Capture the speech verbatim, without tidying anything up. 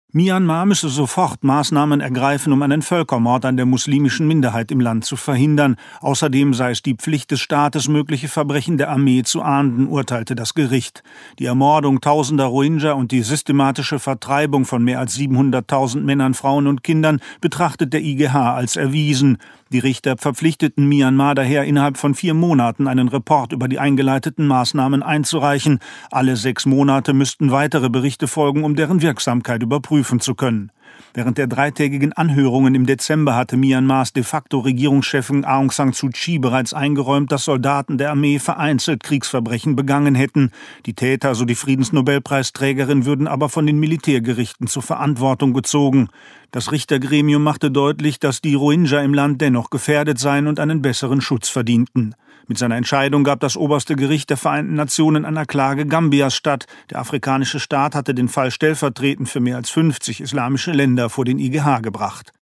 Myanmar müsse sofort Maßnahmen ergreifen, um einen Völkermord an der muslimischen Minderheit im Land zu verhindern. Außerdem sei es die Pflicht des Staates, mögliche Verbrechen der Armee zu ahnden, urteilte das Gericht. Die Ermordung tausender Rohingya und die systematische Vertreibung von mehr als siebenhunderttausend Männern, Frauen und Kindern betrachtet der I G H als erwiesen. Die Richter verpflichteten Myanmar daher, innerhalb von vier Monaten einen Report über die eingeleiteten Maßnahmen einzureichen. Alle sechs Monate müssten weitere Berichte folgen, um deren Wirksamkeit überprüfen zu können. Während der dreitägigen Anhörungen im Dezember hatte Myanmars de facto Regierungschefin Aung San Suu Kyi bereits eingeräumt, dass Soldaten der Armee vereinzelt Kriegsverbrechen begangen hätten. Die Täter, so die Friedensnobelpreisträgerin, würden aber von den Militärgerichten zur Verantwortung gezogen. Das Richtergremium machte deutlich, dass die Rohingya im Land dennoch gefährdet seien und einen besseren Schutz verdienten. Mit seiner Entscheidung gab das oberste Gericht der Vereinten Nationen einer Klage Gambias statt. Der afrikanische Staat hatte den Fall stellvertretend für mehr als fünfzig islamische Länder vor den I G H gebracht.